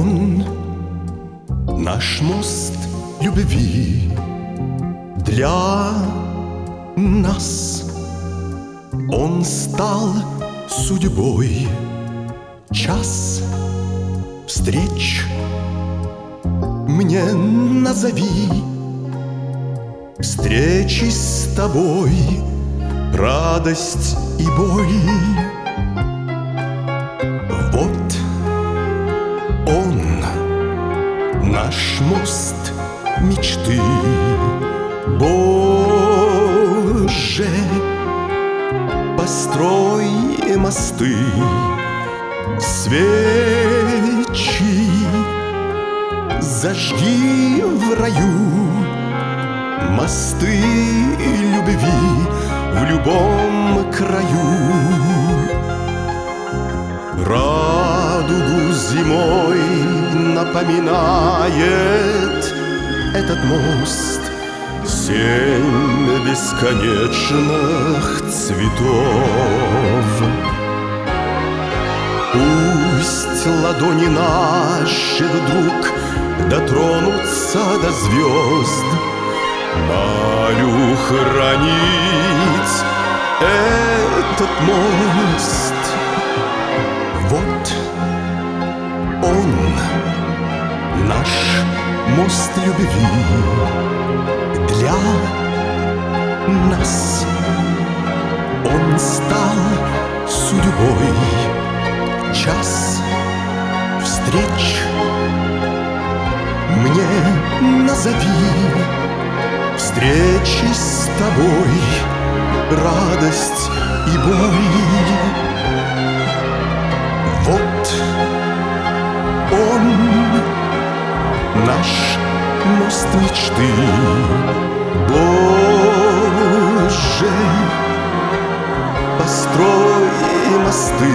Он наш мост любви для нас. Он стал судьбой. Час встреч мне назови. Встречи с тобой, радость и боль. Вот он, наш мост мечты. Боже, построй мосты, свечи зажги в раю, мосты любви в любом краю. Радугу зимой напоминает этот мост. 7 бесконечных цветов. Пусть ладони наши вдруг дотронутся до звезд. Молю хранить этот мост. Вот он, наш мост любви для нас. Он стал судьбой. Час встреч мне назови. Встречи с тобой, радость и боль. Вот он, наш мост мечты. Боже, построй мосты,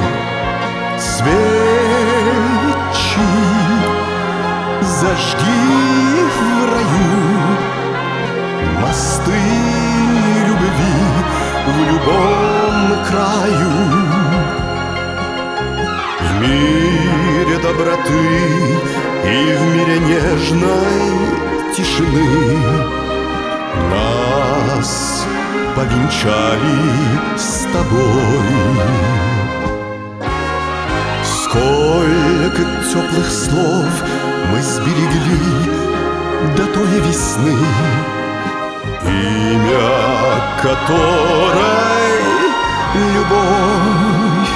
свечи зажги в раю, мосты любви в любом краю. В мире доброты и в мире нежной тишины нас повенчали с тобой. Сколько теплых слов мы сберегли до той весны, имя которой любовь.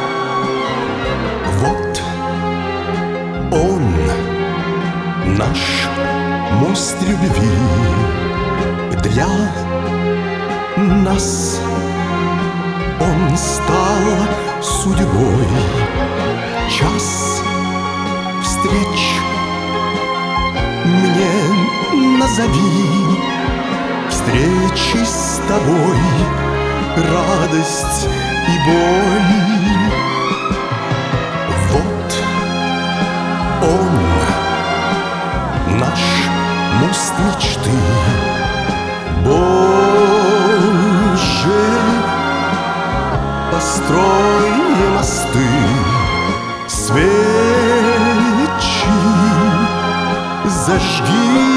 Вот он, наш мост любви для нас. Он стал судьбой. Час встреч мне назови. Встречи с тобой, радость и боль. Вот он, наш мост мечты. Боже, построй мосты, свечи зажги